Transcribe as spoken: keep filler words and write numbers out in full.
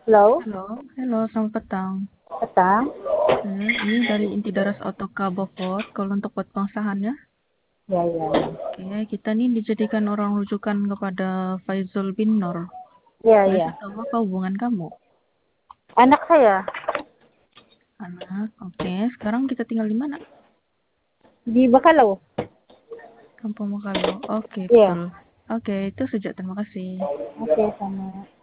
Halo, Halo, halo, selamat petang. petang. Ya, ini dari Inti Daras Otoka Bogor. Kalau untuk buat pengesahannya, Ya, ya, ya. oke, kita nih dijadikan orang rujukan kepada Faizul bin Nur. Ya, Boleh ya. saya tahu apa hubungan kamu? Anak saya Anak, oke. Sekarang kita tinggal di mana? di Bakalau. Kampung Makalau. Oke, Iya. betul. Oke, itu sejak. Terima kasih. Oke, sama.